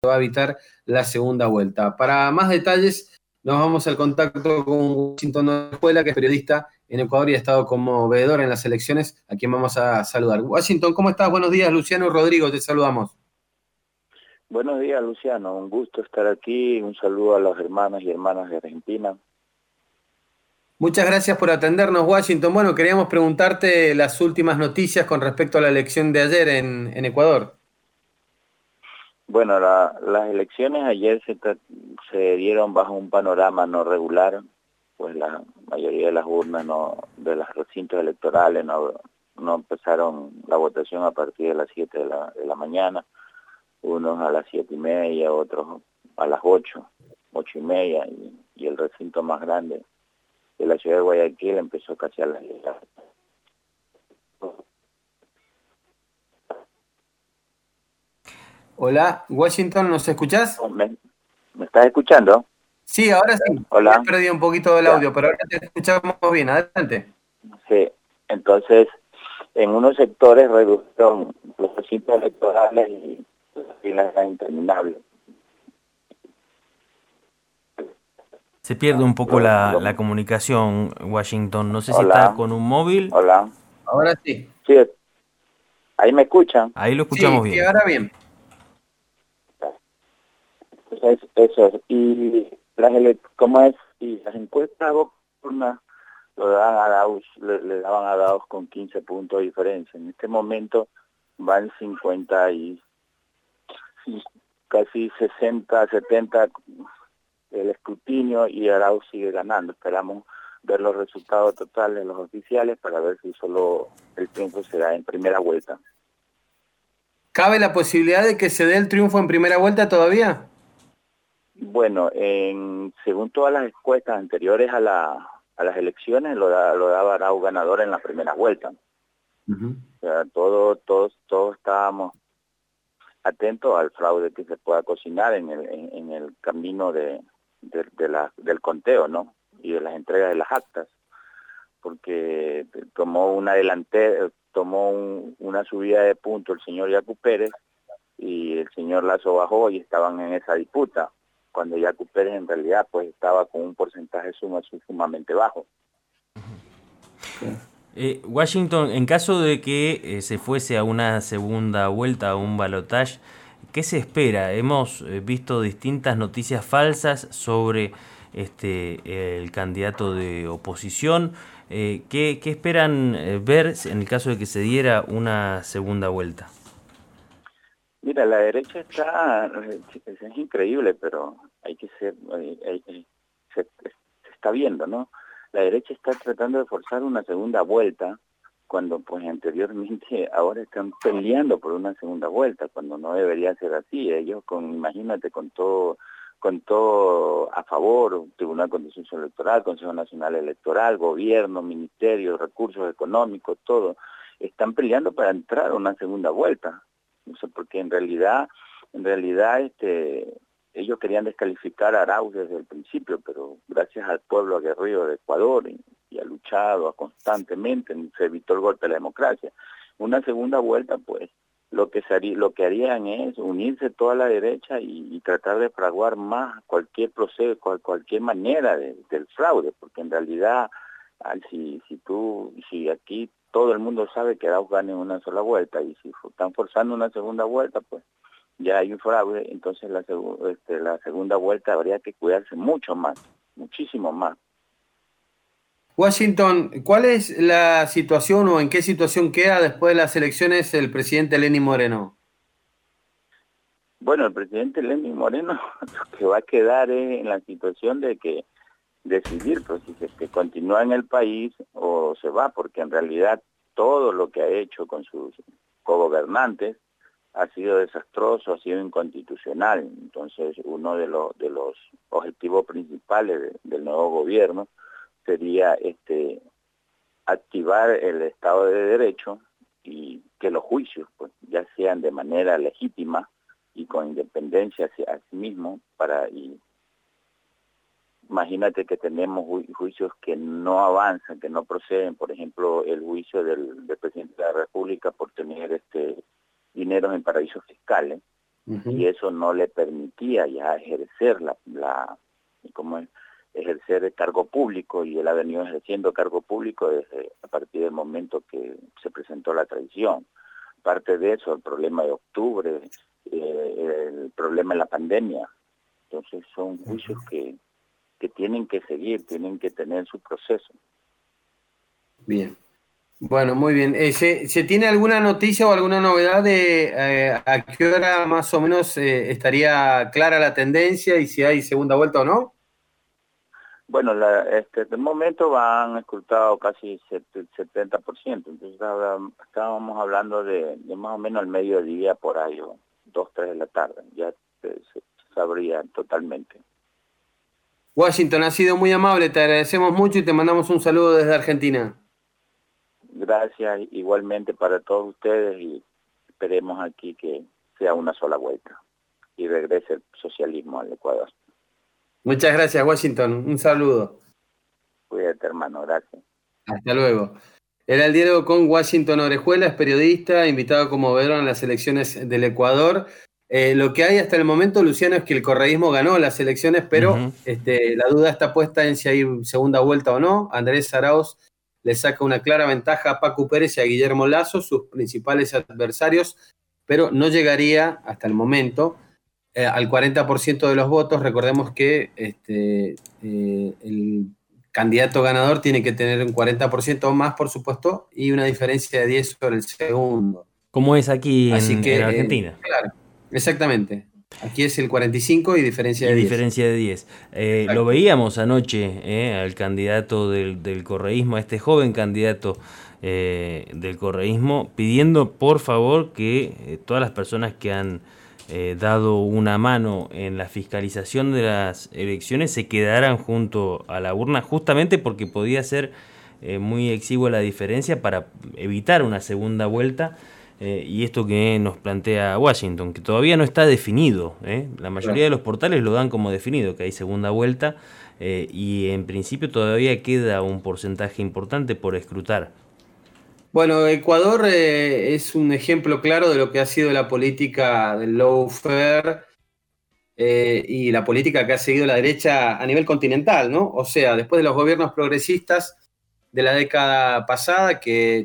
va a evitar la segunda vuelta. Para más detalles, nos vamos al contacto con Washington Escuela, que es periodista en Ecuador y ha estado como veedor en las elecciones, a quien vamos a saludar. Washington, ¿cómo estás? Buenos días, Luciano y Rodrigo, te saludamos. Buenos días, Luciano. Un gusto estar aquí. Un saludo a los hermanos y hermanas de Argentina. Muchas gracias por atendernos, Washington. Bueno, queríamos preguntarte las últimas noticias con respecto a la elección de ayer en Ecuador. Bueno, las elecciones ayer se dieron bajo un panorama no regular, pues la mayoría de las urnas, de los recintos electorales no empezaron la votación a partir de las 7 de la mañana, unos a las 7:30, otros a las 8:30, y el recinto más grande de la ciudad de Guayaquil empezó casi a las 10. Hola, Washington, ¿nos escuchás? ¿Me estás escuchando? Sí, ahora sí. He Hola. perdido un poquito del Ya. audio, pero ahora te escuchamos bien. Adelante. Sí. Entonces, en unos sectores redujeron los recintos electorales y las filas eran interminables. Se pierde un poco la comunicación, Washington. No sé si está Hola, con un móvil. hola. Ahora sí. Sí, ahí me escuchan. Ahí lo escuchamos Sí, sí, bien. ahora bien. Entonces, eso es. Y ¿cómo es? Y las encuestas nocturnas lo daban a Arauz, le daban a Arauz con 15 puntos de diferencia. En este momento van 50 y casi 60, 70 el escrutinio, y Arauz sigue ganando. Esperamos ver los resultados totales, los oficiales, para ver si solo el triunfo se da en primera vuelta. ¿Cabe la posibilidad de que se dé el triunfo en primera vuelta todavía? Bueno, según todas las encuestas anteriores a las elecciones, lo daba Arauz ganador en la primera vuelta. Uh-huh. O sea, todos estábamos atentos al fraude que se pueda cocinar en el camino del conteo, ¿no? Y de las entregas de las actas, porque tomó una subida de punto el señor Yacu Pérez, y el señor Lazo bajó, y estaban en esa disputa, cuando Yacu Pérez en realidad pues estaba con un porcentaje sumamente bajo. Washington, en caso de que se fuese a una segunda vuelta, a un balotaje, ¿qué se espera? Hemos visto distintas noticias falsas sobre el candidato de oposición. ¿Qué esperan ver en el caso de que se diera una segunda vuelta? Mira, la derecha es increíble, pero se está viendo, ¿no? La derecha está tratando de forzar una segunda vuelta, cuando pues anteriormente ahora están peleando por una segunda vuelta, cuando no debería ser así. Ellos imagínate, con todo a favor: Tribunal Contencioso Electoral, Consejo Nacional Electoral, gobierno, ministerio, recursos económicos, todo, están peleando para entrar a una segunda vuelta. No sé, porque en realidad ellos querían descalificar a Arauz desde el principio, pero gracias al pueblo aguerrido de Ecuador, y ha luchado constantemente, se evitó el golpe a la democracia. Una segunda vuelta, pues, lo que harían es unirse toda la derecha y tratar de fraguar más cualquier proceso, cualquier manera del fraude, porque en realidad, si aquí todo el mundo sabe que Arauz gana en una sola vuelta, y si están forzando una segunda vuelta, pues ya hay un fraude. Entonces la segunda vuelta habría que cuidarse mucho más, muchísimo más. Washington, ¿cuál es la situación o en qué situación queda después de las elecciones el presidente Lenín Moreno? Bueno, el presidente Lenín Moreno lo que va a quedar es en la situación de que decidir, pues, si es que continúa en el país o se va, porque en realidad todo lo que ha hecho con sus cogobernantes ha sido desastroso, ha sido inconstitucional. Entonces, uno de los objetivos principales del nuevo gobierno sería activar el Estado de Derecho, y que los juicios pues ya sean de manera legítima y con independencia a sí mismo. Imagínate que tenemos juicios que no avanzan, que no proceden. Por ejemplo, el juicio del presidente de la República por tener dineros en paraísos fiscales. y eso no le permitía ya ejercer ¿cómo es? Ejercer el cargo público, y él ha venido ejerciendo cargo público desde a partir del momento que se presentó la traición. Aparte de eso, el problema de octubre, el problema de la pandemia. Entonces son juicios que tienen que seguir, tienen que tener su proceso. Bien. Bueno, muy bien. ¿Se tiene alguna noticia o alguna novedad de a qué hora más o menos estaría clara la tendencia y si hay segunda vuelta o no? Bueno, de momento han escrutado casi el 70%, entonces estábamos hablando de más o menos al mediodía por ahí, o 2, 3 de la tarde, ya se sabría totalmente. Washington, ha sido muy amable, te agradecemos mucho y te mandamos un saludo desde Argentina. Gracias igualmente para todos ustedes, y esperemos aquí que sea una sola vuelta y regrese el socialismo al Ecuador. Muchas gracias, Washington. Un saludo. Cuídate, hermano. Gracias. Hasta luego. Era el diálogo con Washington Orejuela, es periodista, invitado como veedor en las elecciones del Ecuador. Lo que hay hasta el momento, Luciano, es que el correísmo ganó las elecciones, pero la duda está puesta en si hay segunda vuelta o no. Andrés Arauz le saca una clara ventaja a Pacu Pérez y a Guillermo Lasso, sus principales adversarios, pero no llegaría hasta el momento al 40% de los votos. Recordemos que el candidato ganador tiene que tener un 40% o más, por supuesto, y una diferencia de 10 sobre el segundo. Como es aquí en Argentina. Claro, exactamente. Aquí es el 45 y diferencia de 10. Diferencia de 10. Lo veíamos anoche al candidato del correísmo, a este joven candidato del correísmo, pidiendo por favor que todas las personas que han dado una mano en la fiscalización de las elecciones se quedaran junto a la urna, justamente porque podía ser muy exigua la diferencia para evitar una segunda vuelta. Y esto que nos plantea Washington, que todavía no está definido. La mayoría de los portales lo dan como definido, que hay segunda vuelta, y en principio todavía queda un porcentaje importante por escrutar. Bueno, Ecuador es un ejemplo claro de lo que ha sido la política del lawfare y la política que ha seguido la derecha a nivel continental, ¿no? O sea, después de los gobiernos progresistas de la década pasada, que